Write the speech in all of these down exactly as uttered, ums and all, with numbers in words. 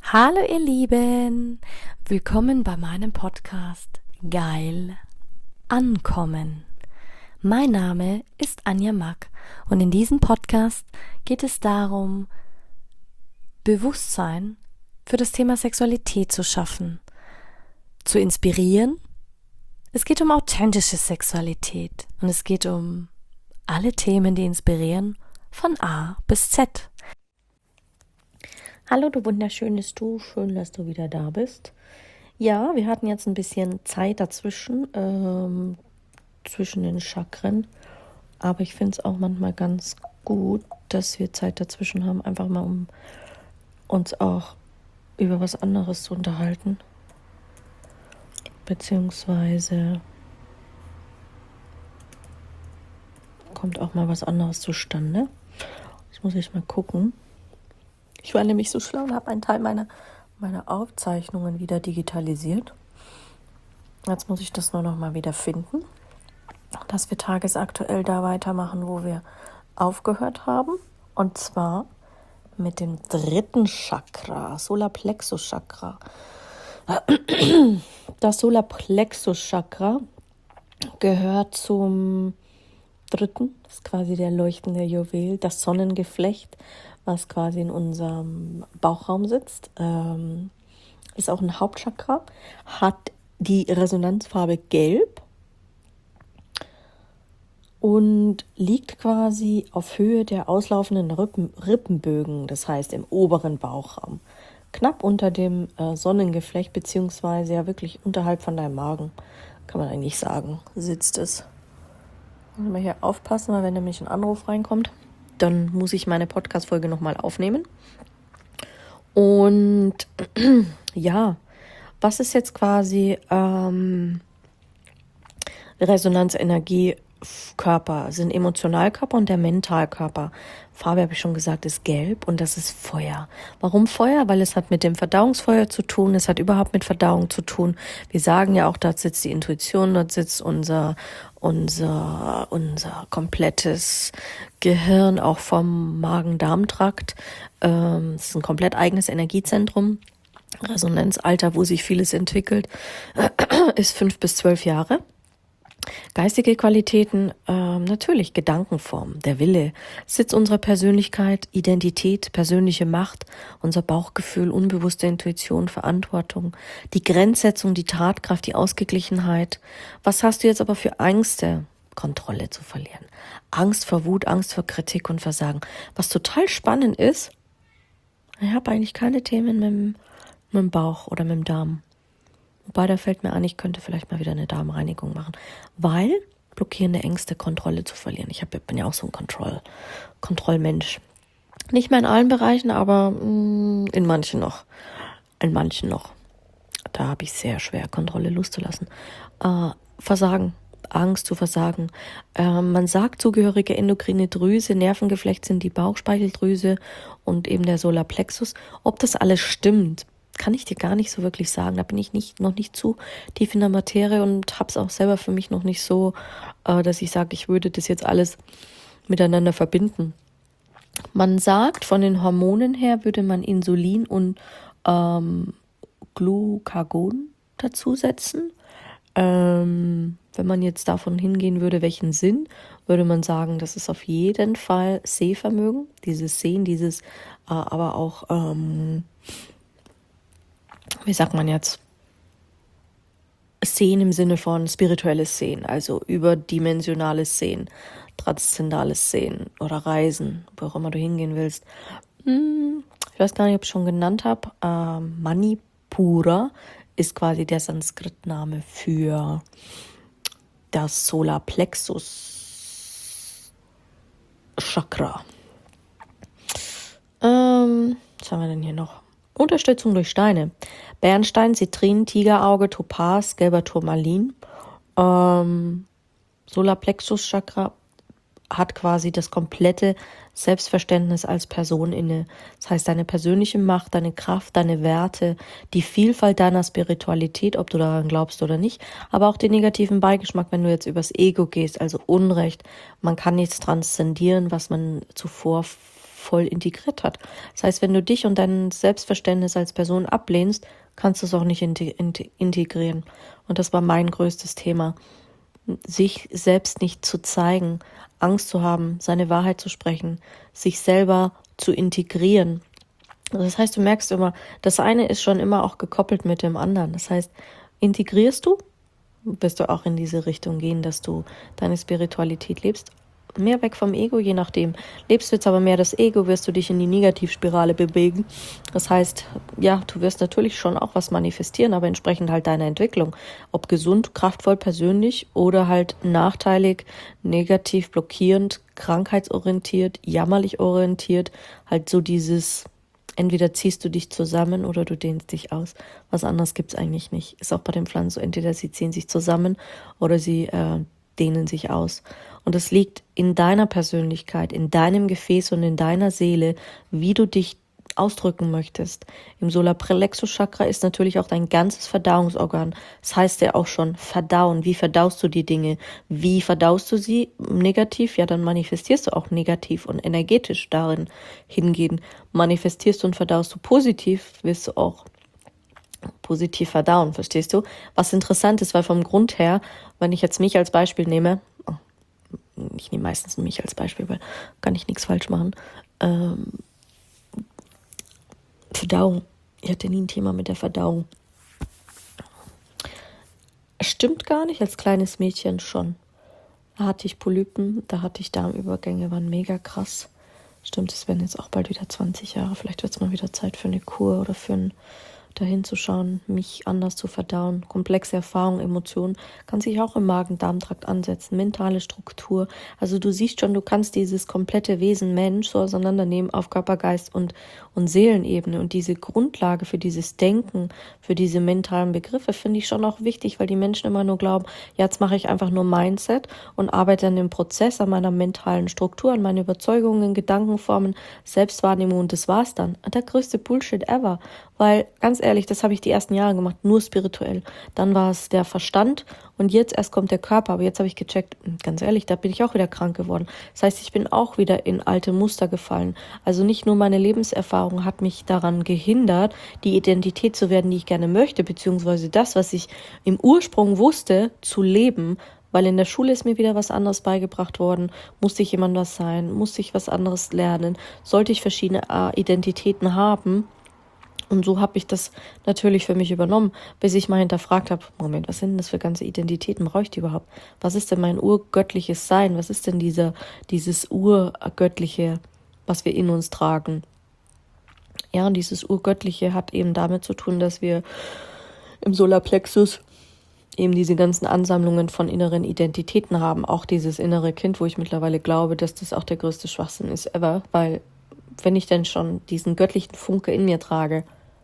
Hallo ihr Lieben, willkommen bei meinem Podcast Geil Ankommen. Mein Name ist Anja Mack und in diesem Podcast geht es darum, Bewusstsein für das Thema Sexualität zu schaffen, zu inspirieren. Es geht um authentische Sexualität und es geht um alle Themen, die inspirieren, von A bis Z. Hallo du wunderschönes Du, schön, dass du wieder da bist. Ja, wir hatten jetzt ein bisschen Zeit dazwischen, ähm, zwischen den Chakren, aber ich finde es auch manchmal ganz gut, dass wir Zeit dazwischen haben, einfach mal um uns auch über was anderes zu unterhalten, beziehungsweise kommt auch mal was anderes zustande. Das muss ich mal gucken. Ich war nämlich so schlau und habe einen Teil meiner, meiner Aufzeichnungen wieder digitalisiert. Jetzt muss ich das nur noch mal wieder finden, dass wir tagesaktuell da weitermachen, wo wir aufgehört haben. Und zwar mit dem dritten Chakra, Solarplexus-Chakra. Das Solarplexus-Chakra gehört zum dritten, das ist quasi der leuchtende Juwel, das Sonnengeflecht, was quasi in unserem Bauchraum sitzt, ähm, ist auch ein Hauptchakra, hat die Resonanzfarbe Gelb und liegt quasi auf Höhe der auslaufenden Rippen, Rippenbögen, das heißt im oberen Bauchraum, knapp unter dem äh, Sonnengeflecht, beziehungsweise ja wirklich unterhalb von deinem Magen, kann man eigentlich sagen, sitzt es. Muss mal hier aufpassen, weil wenn nämlich ein Anruf reinkommt, dann muss ich meine Podcast-Folge nochmal aufnehmen. Und ja, was ist jetzt quasi ähm, Resonanzenergie? Körper sind Emotionalkörper und der Mentalkörper. Farbe, habe ich schon gesagt, ist gelb und das ist Feuer. Warum Feuer? Weil es hat mit dem Verdauungsfeuer zu tun, es hat überhaupt mit Verdauung zu tun. Wir sagen ja auch, dort sitzt die Intuition, dort sitzt unser, unser, unser komplettes Gehirn, auch vom Magen-Darm-Trakt. Ähm, es ist ein komplett eigenes Energiezentrum. Resonanzalter, wo sich vieles entwickelt, ist fünf bis zwölf Jahre. Geistige Qualitäten, ähm, natürlich Gedankenform, der Wille, Sitz unserer Persönlichkeit, Identität, persönliche Macht, unser Bauchgefühl, unbewusste Intuition, Verantwortung, die Grenzsetzung, die Tatkraft, die Ausgeglichenheit. Was hast du jetzt aber für Ängste? Kontrolle zu verlieren. Angst vor Wut, Angst vor Kritik und Versagen. Was total spannend ist, ich habe eigentlich keine Themen mit dem, mit dem Bauch oder mit dem Darm. Wobei, da fällt mir an, ich könnte vielleicht mal wieder eine Darmreinigung machen, weil blockierende Ängste, Kontrolle zu verlieren. Ich hab, bin ja auch so ein Kontroll, Kontrollmensch. Nicht mehr in allen Bereichen, aber mh, in manchen noch. In manchen noch. Da habe ich sehr schwer, Kontrolle loszulassen. Äh, Versagen, Angst zu versagen. Äh, man sagt, zugehörige endokrine Drüse, Nervengeflecht sind die Bauchspeicheldrüse und eben der Solarplexus. Ob das alles stimmt, kann ich dir gar nicht so wirklich sagen. Da bin ich nicht, noch nicht zu tief in der Materie und habe es auch selber für mich noch nicht so, äh, dass ich sage, ich würde das jetzt alles miteinander verbinden. Man sagt, von den Hormonen her würde man Insulin und ähm, Glucagon dazusetzen. Ähm, wenn man jetzt davon hingehen würde, welchen Sinn, würde man sagen, das ist auf jeden Fall Sehvermögen, dieses Sehen, dieses äh, aber auch ähm, wie sagt man jetzt, Sehen im Sinne von spirituelles Sehen, also überdimensionales Sehen, transzendentales Sehen oder Reisen, wo auch immer du hingehen willst. Ich weiß gar nicht, ob ich schon genannt habe. Ähm, Manipura ist quasi der Sanskritname für das Solarplexus Chakra. Ähm, was haben wir denn hier noch? Unterstützung durch Steine. Bernstein, Zitrin, Tigerauge, Topaz, gelber Turmalin. Ähm, Solarplexus-Chakra hat quasi das komplette Selbstverständnis als Person inne. Das heißt, deine persönliche Macht, deine Kraft, deine Werte, die Vielfalt deiner Spiritualität, ob du daran glaubst oder nicht, aber auch den negativen Beigeschmack, wenn du jetzt übers Ego gehst, also Unrecht. Man kann nichts transzendieren, was man zuvor voll integriert hat. Das heißt, wenn du dich und dein Selbstverständnis als Person ablehnst, kannst du es auch nicht integrieren. Und das war mein größtes Thema. Sich selbst nicht zu zeigen, Angst zu haben, seine Wahrheit zu sprechen, sich selber zu integrieren. Das heißt, du merkst immer, das eine ist schon immer auch gekoppelt mit dem anderen. Das heißt, integrierst du, wirst du auch in diese Richtung gehen, dass du deine Spiritualität lebst. Mehr weg vom Ego, je nachdem. Lebst du jetzt aber mehr das Ego, wirst du dich in die Negativspirale bewegen. Das heißt, ja, du wirst natürlich schon auch was manifestieren, aber entsprechend halt deiner Entwicklung. Ob gesund, kraftvoll, persönlich oder halt nachteilig, negativ, blockierend, krankheitsorientiert, jammerlich orientiert. Halt so dieses, entweder ziehst du dich zusammen oder du dehnst dich aus. Was anderes gibt's eigentlich nicht. Ist auch bei den Pflanzen so, entweder sie ziehen sich zusammen oder sie äh, dehnen sich aus. Und es liegt in deiner Persönlichkeit, in deinem Gefäß und in deiner Seele, wie du dich ausdrücken möchtest. Im Solarplexus-Chakra ist natürlich auch dein ganzes Verdauungsorgan. Das heißt ja auch schon verdauen. Wie verdaust du die Dinge? Wie verdaust du sie? Negativ? Ja, dann manifestierst du auch negativ und energetisch darin hingehen. Manifestierst du und verdaust du positiv, wirst du auch positiv verdauen, verstehst du? Was interessant ist, weil vom Grund her, wenn ich jetzt mich als Beispiel nehme, oh, ich nehme meistens mich als Beispiel, weil kann ich nichts falsch machen, ähm, Verdauung. Ich hatte nie ein Thema mit der Verdauung. Stimmt gar nicht, als kleines Mädchen schon. Da hatte ich Polypen, da hatte ich Darmübergänge, waren mega krass. Stimmt, es werden jetzt auch bald wieder zwanzig Jahre. Vielleicht wird es mal wieder Zeit für eine Kur oder für ein dahin zu schauen, mich anders zu verdauen. Komplexe Erfahrungen, Emotionen kann sich auch im Magen-Darm-Trakt ansetzen, mentale Struktur. Also du siehst schon, du kannst dieses komplette Wesen Mensch so auseinandernehmen auf Körper, Geist und, und Seelenebene. Und diese Grundlage für dieses Denken, für diese mentalen Begriffe finde ich schon auch wichtig, weil die Menschen immer nur glauben, ja, jetzt mache ich einfach nur Mindset und arbeite an dem Prozess, an meiner mentalen Struktur, an meinen Überzeugungen, Gedankenformen, Selbstwahrnehmung und das war's dann. Der größte Bullshit ever. Weil, ganz ehrlich, das habe ich die ersten Jahre gemacht, nur spirituell. Dann war es der Verstand und jetzt erst kommt der Körper. Aber jetzt habe ich gecheckt, ganz ehrlich, da bin ich auch wieder krank geworden. Das heißt, ich bin auch wieder in alte Muster gefallen. Also nicht nur meine Lebenserfahrung hat mich daran gehindert, die Identität zu werden, die ich gerne möchte, beziehungsweise das, was ich im Ursprung wusste, zu leben. Weil in der Schule ist mir wieder was anderes beigebracht worden. Musste ich jemand was sein? Musste ich was anderes lernen? Sollte ich verschiedene Identitäten haben? Und so habe ich das natürlich für mich übernommen, bis ich mal hinterfragt habe, Moment, was sind denn das für ganze Identitäten, brauche ich die überhaupt? Was ist denn mein urgöttliches Sein? Was ist denn dieser, dieses urgöttliche, was wir in uns tragen? Ja, und dieses urgöttliche hat eben damit zu tun, dass wir im Solarplexus eben diese ganzen Ansammlungen von inneren Identitäten haben. Auch dieses innere Kind, wo ich mittlerweile glaube, dass das auch der größte Schwachsinn ist ever, weil wenn ich denn schon diesen göttlichen Funke in mir trage,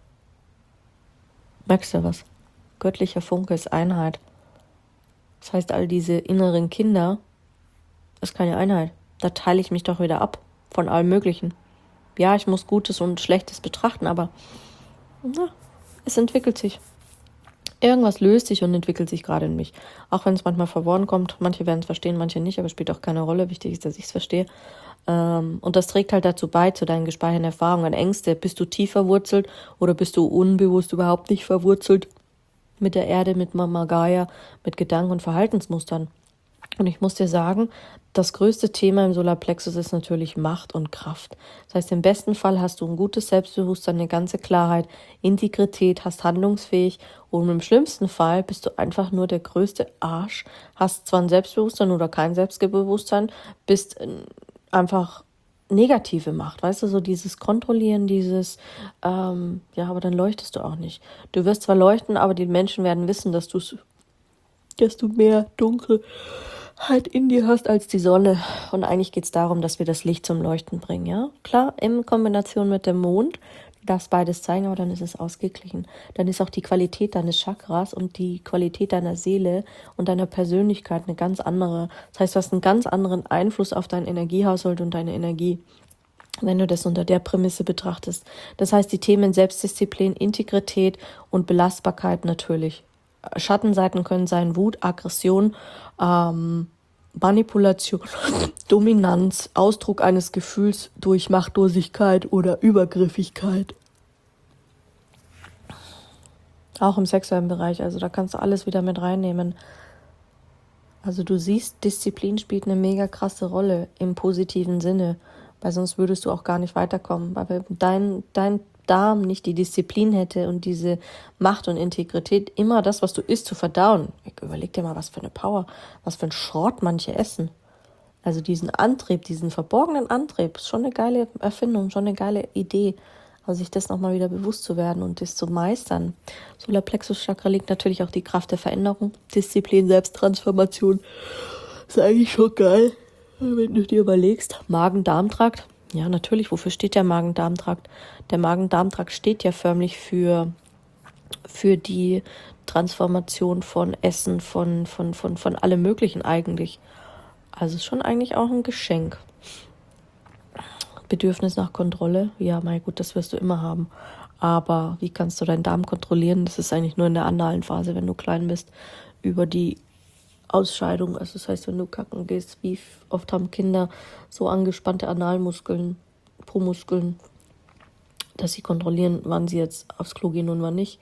merkst du was? Göttlicher Funke ist Einheit. Das heißt, all diese inneren Kinder ist keine Einheit. Da teile ich mich doch wieder ab von allem Möglichen. Ja, ich muss Gutes und Schlechtes betrachten, aber na, es entwickelt sich. Irgendwas löst sich und entwickelt sich gerade in mich. Auch wenn es manchmal verworren kommt. Manche werden es verstehen, manche nicht, aber es spielt auch keine Rolle. Wichtig ist, dass ich es verstehe. Ähm, und das trägt halt dazu bei, zu deinen gespeicherten Erfahrungen, Ängste. Bist du tief verwurzelt oder bist du unbewusst überhaupt nicht verwurzelt mit der Erde, mit Mama Gaia, mit Gedanken- und Verhaltensmustern? Und ich muss dir sagen, das größte Thema im Solarplexus ist natürlich Macht und Kraft. Das heißt, im besten Fall hast du ein gutes Selbstbewusstsein, eine ganze Klarheit, Integrität, hast handlungsfähig und im schlimmsten Fall bist du einfach nur der größte Arsch, hast zwar ein Selbstbewusstsein oder kein Selbstbewusstsein, bist einfach negative Macht, weißt du, so dieses Kontrollieren, dieses, ähm, ja, aber dann leuchtest du auch nicht. Du wirst zwar leuchten, aber die Menschen werden wissen, dass du dass du mehr Dunkelheit in dir hast als die Sonne. Und eigentlich geht es darum, dass wir das Licht zum Leuchten bringen, ja? Klar, in Kombination mit dem Mond, du darfst beides zeigen, aber dann ist es ausgeglichen. Dann ist auch die Qualität deines Chakras und die Qualität deiner Seele und deiner Persönlichkeit eine ganz andere. Das heißt, du hast einen ganz anderen Einfluss auf deinen Energiehaushalt und deine Energie, wenn du das unter der Prämisse betrachtest. Das heißt, die Themen Selbstdisziplin, Integrität und Belastbarkeit natürlich. Schattenseiten können sein Wut, Aggression, ähm, Manipulation, Dominanz, Ausdruck eines Gefühls durch Machtlosigkeit oder Übergriffigkeit. Auch im sexuellen Bereich, also da kannst du alles wieder mit reinnehmen. Also du siehst, Disziplin spielt eine mega krasse Rolle im positiven Sinne, weil sonst würdest du auch gar nicht weiterkommen. Weil wenn dein, dein Darm nicht die Disziplin hätte und diese Macht und Integrität, immer das, was du isst, zu verdauen. Überleg dir mal, was für eine Power, was für ein Schrott manche essen. Also diesen Antrieb, diesen verborgenen Antrieb, ist schon eine geile Erfindung, schon eine geile Idee. Also sich das nochmal wieder bewusst zu werden und das zu meistern. Solarplexus-Chakra liegt natürlich auch die Kraft der Veränderung, Disziplin, Selbsttransformation. Ist eigentlich schon geil, wenn du dir überlegst. Magen-Darm-Trakt. Ja, natürlich, wofür steht der Magen-Darm-Trakt? Der Magen-Darm-Trakt steht ja förmlich für, für die Transformation von Essen, von, von, von, von allem Möglichen eigentlich. Also ist schon eigentlich auch ein Geschenk. Bedürfnis nach Kontrolle, ja, mein gut, das wirst du immer haben. Aber wie kannst du deinen Darm kontrollieren? Das ist eigentlich nur in der analen Phase, wenn du klein bist, über die Ausscheidung. Also das heißt, wenn du kacken gehst, wie oft haben Kinder so angespannte Analmuskeln, Pro-Muskeln, dass sie kontrollieren, wann sie jetzt aufs Klo gehen und wann nicht.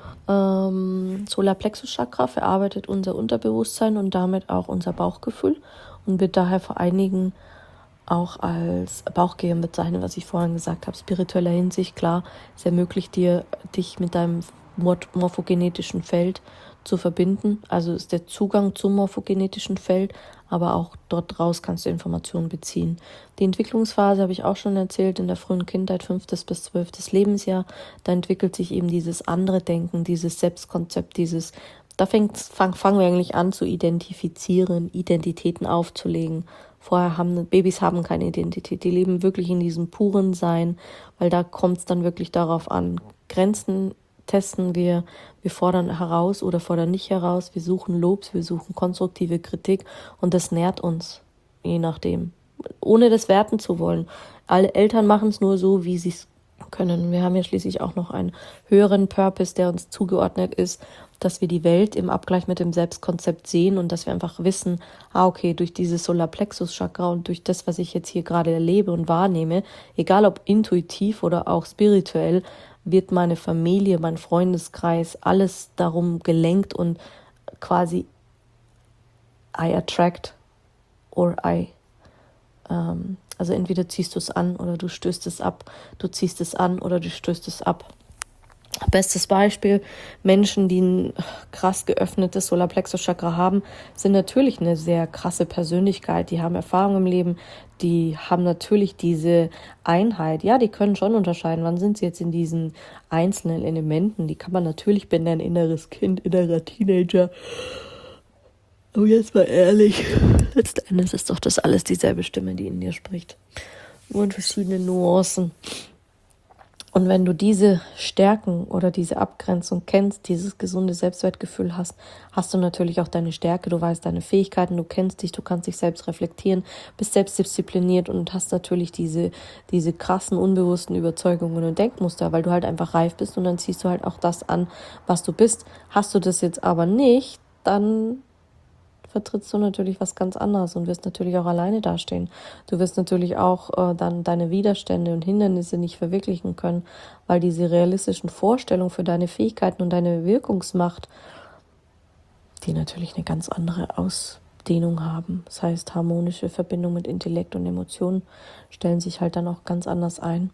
Ähm, Solarplexus-Chakra verarbeitet unser Unterbewusstsein und damit auch unser Bauchgefühl und wird daher vor einigen auch als Bauchgehirn bezeichnet, was ich vorhin gesagt habe. Spiritueller Hinsicht, klar, es ermöglicht dir, dich mit deinem morphogenetischen Feld zu verbinden. Also ist der Zugang zum morphogenetischen Feld, aber auch dort raus kannst du Informationen beziehen. Die Entwicklungsphase habe ich auch schon erzählt, in der frühen Kindheit, fünftes bis zwölftes Lebensjahr. Da entwickelt sich eben dieses andere Denken, dieses Selbstkonzept, dieses, da fängt, fang, fangen wir eigentlich an zu identifizieren, Identitäten aufzulegen. Vorher haben Babys haben keine Identität, die leben wirklich in diesem puren Sein, weil da kommt es dann wirklich darauf an. Grenzen testen wir, wir fordern heraus oder fordern nicht heraus, wir suchen Lobs, wir suchen konstruktive Kritik und das nährt uns, je nachdem, ohne das werten zu wollen. Alle Eltern machen es nur so, wie sie es können. Wir haben ja schließlich auch noch einen höheren Purpose, der uns zugeordnet ist, dass wir die Welt im Abgleich mit dem Selbstkonzept sehen und dass wir einfach wissen, ah okay, durch dieses Solarplexus-Chakra und durch das, was ich jetzt hier gerade erlebe und wahrnehme, egal ob intuitiv oder auch spirituell, wird meine Familie, mein Freundeskreis, alles darum gelenkt und quasi I attract or I ähm, also entweder ziehst du es an oder du stößt es ab, du ziehst es an oder du stößt es ab. Bestes Beispiel, Menschen, die ein krass geöffnetes Solarplexus-Chakra haben, sind natürlich eine sehr krasse Persönlichkeit, die haben Erfahrung im Leben, die haben natürlich diese Einheit, ja, die können schon unterscheiden, wann sind sie jetzt in diesen einzelnen Elementen, die kann man natürlich benennen, inneres Kind, innerer Teenager. Aber jetzt mal ehrlich, letzten Endes ist doch das alles dieselbe Stimme, die in dir spricht. Nur in verschiedenen Nuancen. Und wenn du diese Stärken oder diese Abgrenzung kennst, dieses gesunde Selbstwertgefühl hast, hast du natürlich auch deine Stärke, du weißt deine Fähigkeiten, du kennst dich, du kannst dich selbst reflektieren, bist selbstdiszipliniert und hast natürlich diese, diese krassen, unbewussten Überzeugungen und Denkmuster, weil du halt einfach reif bist und dann ziehst du halt auch das an, was du bist. Hast du das jetzt aber nicht, dann vertrittst du natürlich was ganz anderes und wirst natürlich auch alleine dastehen. Du wirst natürlich auch äh, dann deine Widerstände und Hindernisse nicht verwirklichen können, weil diese realistischen Vorstellungen für deine Fähigkeiten und deine Wirkungsmacht, die natürlich eine ganz andere Ausdehnung haben. Das heißt, harmonische Verbindung mit Intellekt und Emotionen stellen sich halt dann auch ganz anders ein.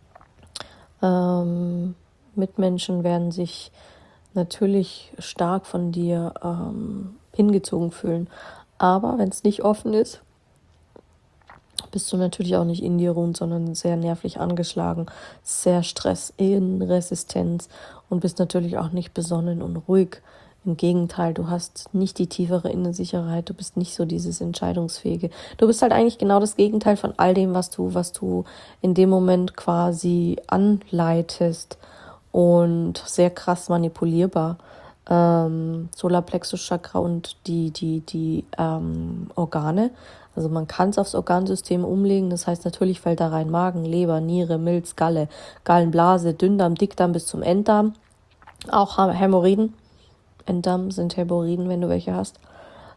Ähm, Mitmenschen werden sich natürlich stark von dir ähm, hingezogen fühlen. Aber wenn es nicht offen ist, bist du natürlich auch nicht in dir ruhend, sondern sehr nervlich angeschlagen, sehr Stress, Resistenz und bist natürlich auch nicht besonnen und ruhig. Im Gegenteil, du hast nicht die tiefere Innensicherheit, du bist nicht so dieses Entscheidungsfähige. Du bist halt eigentlich genau das Gegenteil von all dem, was du, was du in dem Moment quasi anleitest und sehr krass manipulierbar. Ähm, Solarplexus-Chakra und die, die, die ähm, Organe. Also man kann es aufs Organsystem umlegen. Das heißt, natürlich fällt da rein Magen, Leber, Niere, Milz, Galle, Gallenblase, Dünndarm, Dickdarm bis zum Enddarm. Auch Hämorrhoiden. Enddarm sind Hämorrhoiden, wenn du welche hast.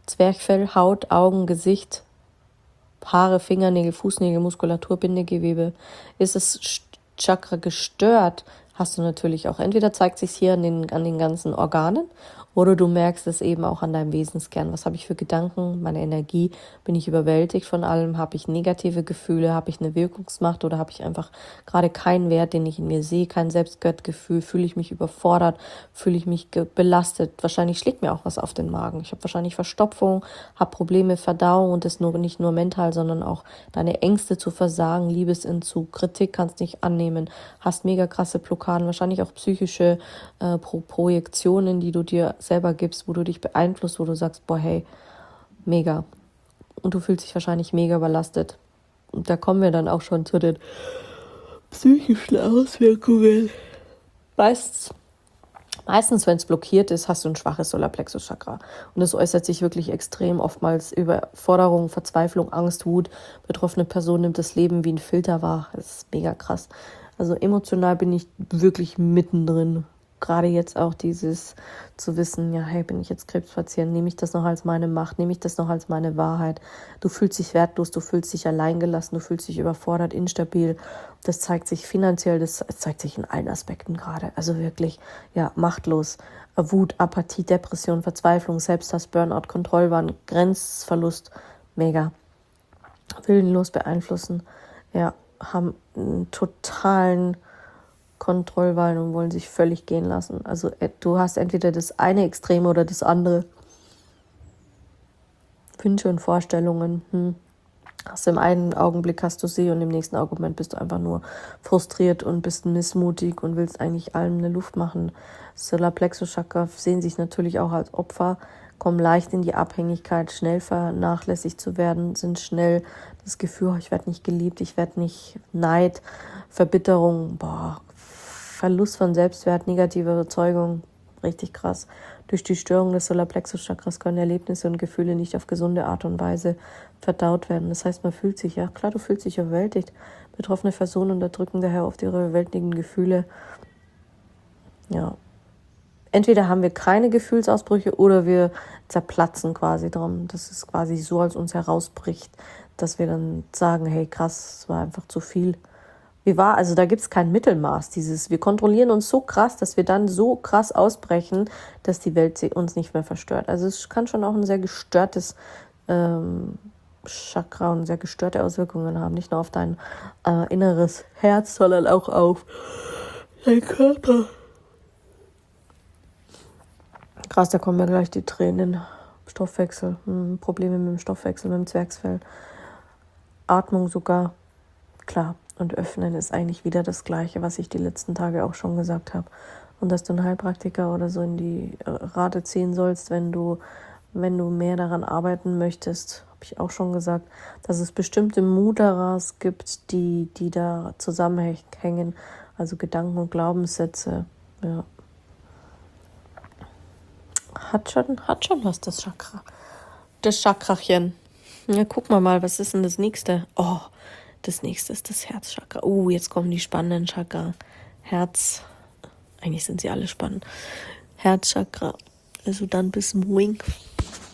Zwerchfell, Haut, Augen, Gesicht, Haare, Fingernägel, Fußnägel, Muskulatur, Bindegewebe. Ist das Chakra gestört, hast du natürlich auch, entweder zeigt sich hier an den, an den ganzen Organen oder du merkst es eben auch an deinem Wesenskern. Was habe ich für Gedanken, meine Energie? Bin ich überwältigt von allem? Habe ich negative Gefühle? Habe ich eine Wirkungsmacht oder habe ich einfach gerade keinen Wert, den ich in mir sehe? Kein Selbstwertgefühl? Fühle ich mich überfordert? Fühle ich mich belastet? Wahrscheinlich schlägt mir auch was auf den Magen. Ich habe wahrscheinlich Verstopfung, habe Probleme mit Verdauung und das nur nicht nur mental, sondern auch deine Ängste zu versagen, Liebesentzug, Kritik kannst nicht annehmen, hast mega krasse Blockaden, wahrscheinlich auch psychische äh, Pro- Projektionen, die du dir selber gibst, wo du dich beeinflusst, wo du sagst, boah, hey, mega. Und du fühlst dich wahrscheinlich mega überlastet. Und da kommen wir dann auch schon zu den psychischen Auswirkungen. Meistens, meistens wenn es blockiert ist, hast du ein schwaches Solarplexus-Chakra. Und es äußert sich wirklich extrem oftmals über Forderung, Verzweiflung, Angst, Wut. Betroffene Person nimmt das Leben wie ein Filter wahr. Das ist mega krass. Also emotional bin ich wirklich mittendrin. Gerade jetzt auch dieses zu wissen, ja, hey, bin ich jetzt Krebspatient, nehme ich das noch als meine Macht, nehme ich das noch als meine Wahrheit. Du fühlst dich wertlos, du fühlst dich alleingelassen, du fühlst dich überfordert, instabil. Das zeigt sich finanziell, das zeigt sich in allen Aspekten gerade. Also wirklich, ja, machtlos. Wut, Apathie, Depression, Verzweiflung, Selbsthass, Burnout, Kontrollwahn, Grenzverlust, mega. Willenlos beeinflussen, ja, haben einen totalen Kontrollwahn und wollen sich völlig gehen lassen. Also du hast entweder das eine Extrem oder das andere. Wünsche und Vorstellungen. Hm. Also im einen Augenblick hast du sie und im nächsten Augenblick bist du einfach nur frustriert und bist missmutig und willst eigentlich allem eine Luft machen. Solarplexus-Chakra sehen sich natürlich auch als Opfer, kommen leicht in die Abhängigkeit, schnell vernachlässigt zu werden, sind schnell das Gefühl, ich werde nicht geliebt, ich werde nicht Neid, Verbitterung, boah, Verlust von Selbstwert, negative Überzeugung, richtig krass. Durch die Störung des Solarplexus-Chakras können Erlebnisse und Gefühle nicht auf gesunde Art und Weise verdaut werden. Das heißt, man fühlt sich, ja klar, du fühlst dich überwältigt. Betroffene Personen unterdrücken daher oft ihre überwältigenden Gefühle. Ja. Entweder haben wir keine Gefühlsausbrüche oder wir zerplatzen quasi drum. Das ist quasi so, als uns herausbricht, dass wir dann sagen, hey krass, es war einfach zu viel. Wie war, also da gibt es kein Mittelmaß. Dieses, wir kontrollieren uns so krass, dass wir dann so krass ausbrechen, dass die Welt uns nicht mehr verstört. Also es kann schon auch ein sehr gestörtes ähm, Chakra und sehr gestörte Auswirkungen haben. Nicht nur auf dein äh, inneres Herz, sondern auch auf deinen Körper. Krass, da kommen mir gleich die Tränen. Stoffwechsel, hm, Probleme mit dem Stoffwechsel, mit dem Zwerchfell. Atmung sogar, klar. Und öffnen ist eigentlich wieder das Gleiche, was ich die letzten Tage auch schon gesagt habe. Und dass du einen Heilpraktiker oder so in die Rate ziehen sollst, wenn du, wenn du mehr daran arbeiten möchtest, habe ich auch schon gesagt, dass es bestimmte Muderas gibt, die, die da zusammenhängen, also Gedanken und Glaubenssätze. Ja. Hat schon, hat schon was, das Chakra. Das Chakrachen. Ja, guck mal mal, was ist denn das nächste? Oh, das nächste ist das Herzchakra. Oh, jetzt kommen die spannenden Chakra. Herz, eigentlich sind sie alle spannend. Herzchakra, also dann bis Wing.